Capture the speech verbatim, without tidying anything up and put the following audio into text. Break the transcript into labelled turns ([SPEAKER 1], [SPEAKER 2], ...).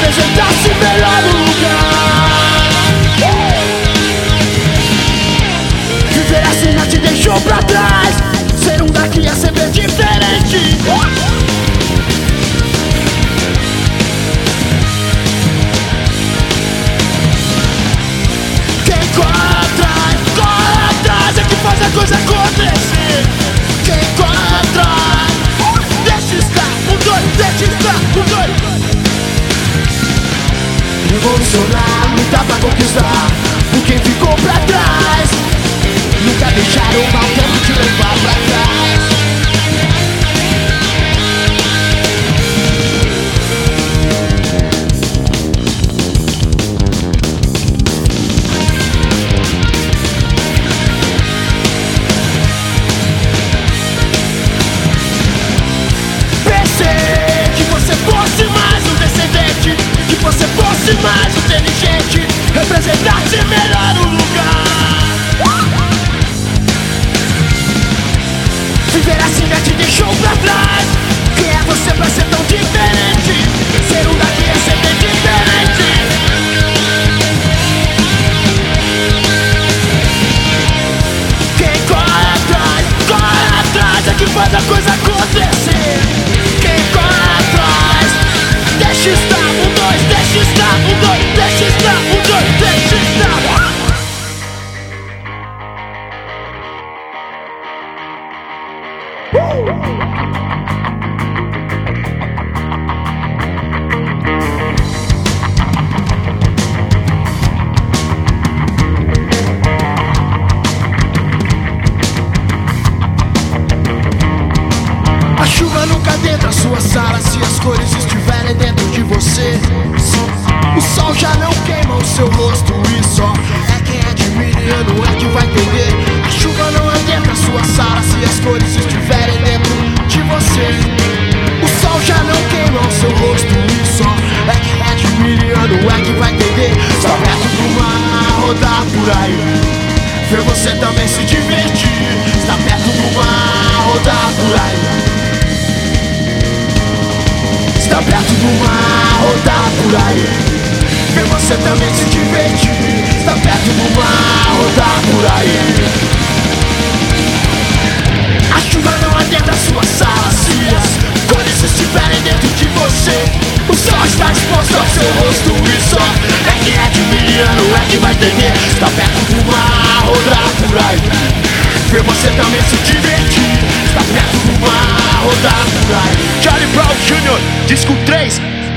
[SPEAKER 1] representasse melhor no lugar. Viver assim não te deixou pra trás. Ser um daqui é sempre diferente. Quem corre atrás, corre atrás é que faz a coisa acontecer. Quem corre atrás, deixa estar, um dois, deixa estar, um dois. Revolucionar, lutar pra conquistar por quem ficou pra trás. Nunca deixaram o mau tempo te levar pra trás. Pensei que você fosse mais um descendente, que você fosse mais inteligente, representasse melhor o lugar. Viver assim já te deixou pra trás. Quem é você pra ser tão diferente? Ser um daqui é sempre diferente. Quem corre atrás, corre atrás é que faz a coisa acontecer. Quem corre atrás, deixa estar, um, dois, deixa estar, um, dois, deixa estar, um, dois, deixa estar. A chuva nunca adentra a sua sala se as cores estiverem dentro de você. O sol já não queima o seu rosto e só é quem admira e não é que vai entender. A chuva não adentra a sua sala se as cores estiverem dentro de você. O sol já não queima o seu rosto e só é quem admira e não é que vai entender. Só perto do mar, rodar por aí, ver você também se divertir. Está perto do mar, rodar por aí, está perto do mar, rodar por aí, ver você também se divertir. Está perto do mar, rodar por aí. A chuva não adentra a sua sala se as cores estiverem dentro de você. O sol está exposto ao seu rosto e só é quem é de miliano é que vai entender. Está perto do mar, rodar por aí, ver você também se divertir. Está perto do mar, rodar por aí.
[SPEAKER 2] Charlie Brown Júnior, disco três,